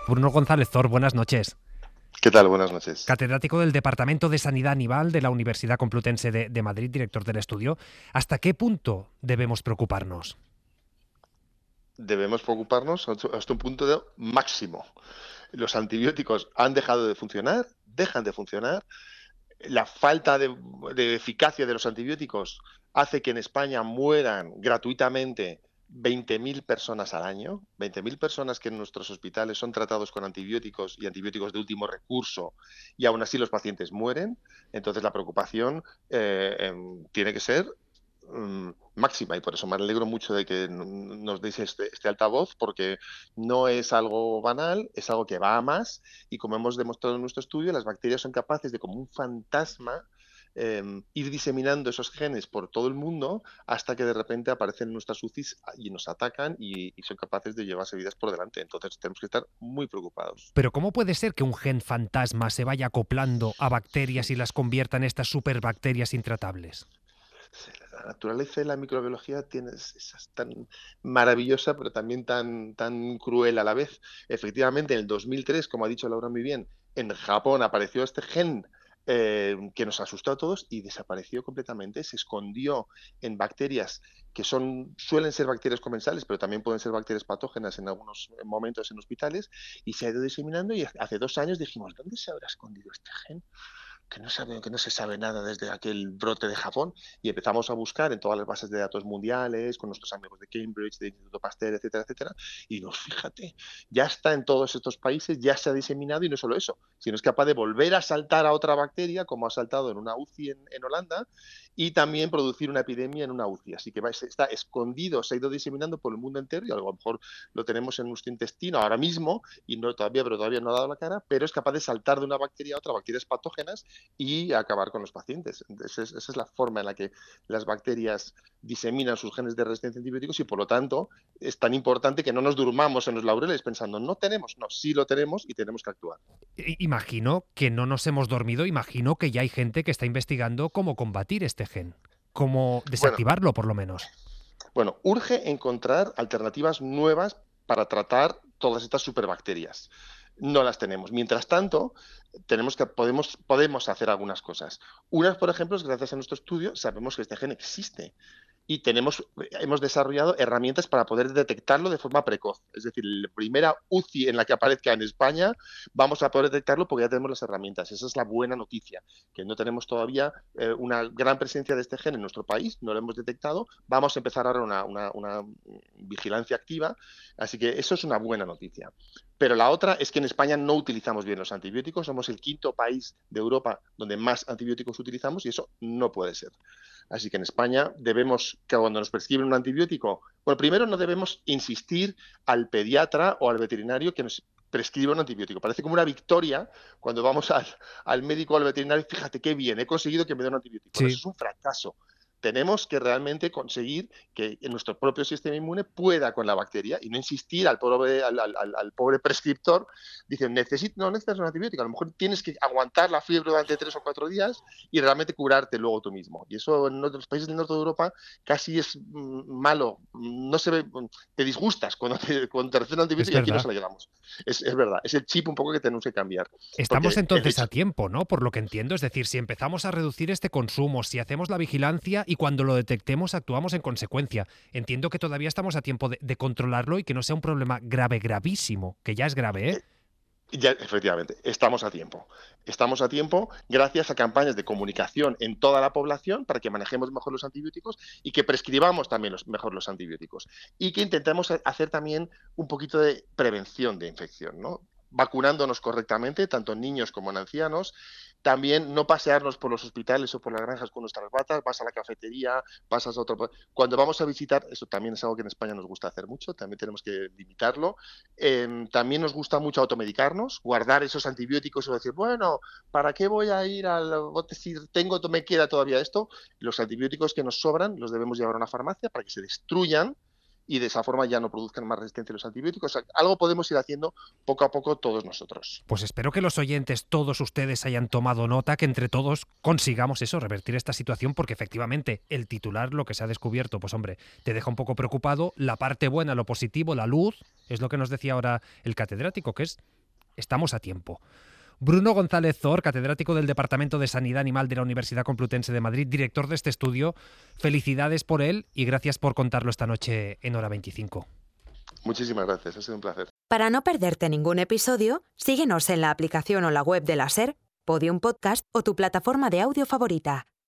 Bruno González Zor, buenas noches. ¿Qué tal? Buenas noches. Catedrático del Departamento de Sanidad Animal de la Universidad Complutense de Madrid, director del estudio. ¿Hasta qué punto debemos preocuparnos? Debemos preocuparnos hasta un punto máximo. Los antibióticos han dejado de funcionar, dejan de funcionar. La falta de eficacia de los antibióticos hace que en España mueran gratuitamente 20.000 personas al año, 20.000 personas que en nuestros hospitales son tratados con antibióticos y antibióticos de último recurso y aún así los pacientes mueren. Entonces la preocupación tiene que ser máxima, y por eso me alegro mucho de que nos deis este altavoz, porque no es algo banal, es algo que va a más, y como hemos demostrado en nuestro estudio, las bacterias son capaces de, como un fantasma, ir diseminando esos genes por todo el mundo hasta que de repente aparecen en nuestras UCIs y nos atacan y son capaces de llevarse vidas por delante. Entonces tenemos que estar muy preocupados. Pero ¿cómo puede ser que un gen fantasma se vaya acoplando a bacterias y las convierta en estas superbacterias intratables? La naturaleza de la microbiología es tan maravillosa, pero también tan cruel a la vez. Efectivamente, en el 2003, como ha dicho Laura muy bien, en Japón apareció este gen que nos asustó a todos y desapareció completamente. Se escondió en bacterias que suelen ser bacterias comensales, pero también pueden ser bacterias patógenas en algunos momentos en hospitales, y se ha ido diseminando, y hace 2 años dijimos, ¿dónde se habrá escondido este gen? Que no se sabe nada desde aquel brote de Japón, y empezamos a buscar en todas las bases de datos mundiales, con nuestros amigos de Cambridge, del Instituto Pasteur, etcétera, etcétera, y nos, fíjate, ya está en todos estos países, ya se ha diseminado, y no solo eso, sino es capaz de volver a saltar a otra bacteria, como ha saltado en una UCI en Holanda, y también producir una epidemia en una UCI. Así que está escondido, se ha ido diseminando por el mundo entero, y a lo mejor lo tenemos en nuestro intestino ahora mismo, y no todavía, pero todavía no ha dado la cara, pero es capaz de saltar de una bacteria a otra, bacterias patógenas, y acabar con los pacientes. Entonces, esa es la forma en la que las bacterias diseminan sus genes de resistencia a antibióticos, y por lo tanto es tan importante que no nos durmamos en los laureles pensando no tenemos, no, sí lo tenemos y tenemos que actuar. Imagino que no nos hemos dormido, imagino que ya hay gente que está investigando cómo combatir este gen, cómo Bueno, desactivarlo por lo menos. urge encontrar alternativas nuevas para tratar todas estas superbacterias. No las tenemos. Mientras tanto, podemos hacer algunas cosas. Unas, por ejemplo, es gracias a nuestro estudio, sabemos que este gen existe, y hemos desarrollado herramientas para poder detectarlo de forma precoz. Es decir, la primera UCI en la que aparezca en España, vamos a poder detectarlo porque ya tenemos las herramientas. Esa es la buena noticia, que no tenemos todavía una gran presencia de este gen en nuestro país, no lo hemos detectado. Vamos a empezar ahora una vigilancia activa, así que eso es una buena noticia. Pero la otra es que en España no utilizamos bien los antibióticos, somos el quinto país de Europa donde más antibióticos utilizamos, y eso no puede ser. Así que en España debemos, que cuando nos prescriben un antibiótico, bueno, primero no debemos insistir al pediatra o al veterinario que nos prescriba un antibiótico. Parece como una victoria cuando vamos al médico o al veterinario, fíjate qué bien, he conseguido que me dé un antibiótico. No, eso Sí. es un fracaso. Tenemos que realmente conseguir que nuestro propio sistema inmune pueda con la bacteria, y no insistir al pobre prescriptor. Dicen, no necesitas un antibiótico, a lo mejor tienes que aguantar la fiebre durante 3 o 4 días y realmente curarte luego tú mismo. Y eso en otros países del norte de Europa casi es malo. No se ve, te disgustas cuando te recetan un Es antibiótico, y aquí nos verdad. alegramos. Es verdad, es el chip un poco que tenemos que cambiar. Estamos Porque el entonces hecho, a tiempo, ¿no? Por lo que entiendo, es decir, si empezamos a reducir este consumo, si hacemos la vigilancia y cuando lo detectemos actuamos en consecuencia, entiendo que todavía estamos a tiempo de controlarlo y que no sea un problema grave, gravísimo, que ya es grave, ¿eh? Ya, efectivamente, estamos a tiempo. Estamos a tiempo gracias a campañas de comunicación en toda la población para que manejemos mejor los antibióticos y que prescribamos también mejor los antibióticos. Y que intentemos hacer también un poquito de prevención de infección, ¿no? Vacunándonos correctamente, tanto en niños como en ancianos. También no pasearnos por los hospitales o por las granjas con nuestras batas, vas a la cafetería, pasas a otro. Cuando vamos a visitar, eso también es algo que en España nos gusta hacer mucho, también tenemos que limitarlo. También nos gusta mucho automedicarnos, guardar esos antibióticos o decir, bueno, ¿para qué voy a ir al bote si me queda todavía esto? Los antibióticos que nos sobran los debemos llevar a una farmacia para que se destruyan, y de esa forma ya no produzcan más resistencia a los antibióticos. O sea, algo podemos ir haciendo poco a poco todos nosotros. Pues espero que los oyentes, todos ustedes, hayan tomado nota, que entre todos consigamos eso, revertir esta situación, porque efectivamente el titular, lo que se ha descubierto, pues hombre, te deja un poco preocupado. La parte buena, lo positivo, la luz, es lo que nos decía ahora el catedrático, que es estamos a tiempo. Bruno González Zor, catedrático del Departamento de Sanidad Animal de la Universidad Complutense de Madrid, director de este estudio, felicidades por él y gracias por contarlo esta noche en Hora 25. Muchísimas gracias, ha sido un placer. Para no perderte ningún episodio, síguenos en la aplicación o la web de la SER, Podium Podcast o tu plataforma de audio favorita.